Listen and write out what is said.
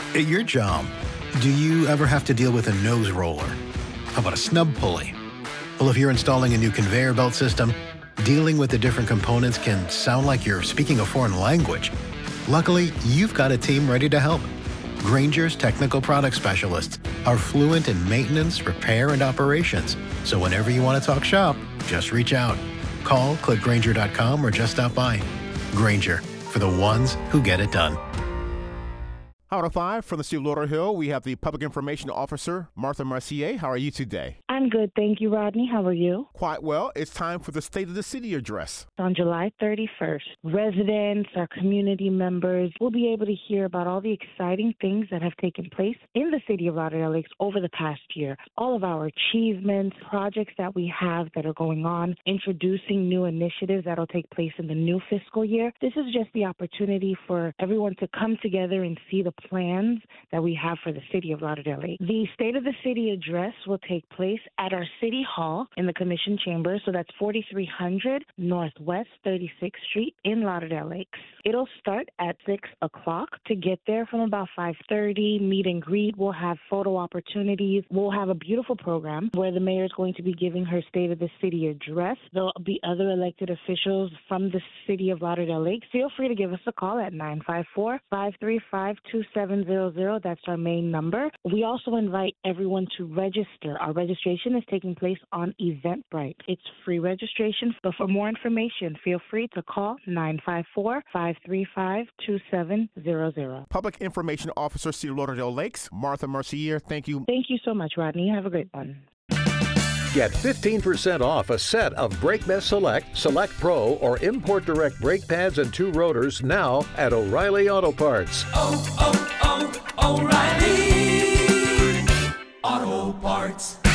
At your job, do you ever have to deal with a nose roller? How about a snub pulley? Well, if you're installing a new conveyor belt system, dealing with the different components can sound like you're speaking a foreign language. Luckily, you've got a team ready to help. Grainger's technical product specialists are fluent in maintenance, repair, and operations. So whenever you want to talk shop, just reach out. Call, click Grainger.com, or just stop by. Grainger, for the ones who get it done. Hot at 5 from the city of Lauderhill, we have the Public Information Officer, Martha Mercier. How are you today? I'm good, thank you, Rodney. How are you? Quite well. It's time for the State of the City address. On July 31st, residents, our community members will be able to hear about all the exciting things that have taken place in the city of Lauderdale Lakes over the past year. All of our achievements, projects that we have that are going on, introducing new initiatives that will take place in the new fiscal year. This is just the opportunity for everyone to come together and see the plans that we have for the city of Lauderdale Lakes. The State of the City address will take place at our City Hall in the Commission Chamber, so that's 4300 Northwest 36th Street in Lauderdale Lakes. It'll start at 6 o'clock. To get there from about 5:30, meet and greet. We'll have photo opportunities. We'll have a beautiful program where the mayor is going to be giving her State of the City address. There'll be other elected officials from the city of Lauderdale Lakes. Feel free to give us a call at 954-535-2700. That's our main number. We also invite everyone to register. Our registration is taking place on Eventbrite. It's free registration, but for more information, feel free to call 954-535-2700. Public Information Officer, City of Lauderdale Lakes, Martha Mercier, thank you. Thank you so much, Rodney. Have a great one. Get 15% off a set of BrakeMess Select, Select Pro, or Import Direct brake pads and 2 rotors now at O'Reilly Auto Parts. O'Reilly Auto Parts.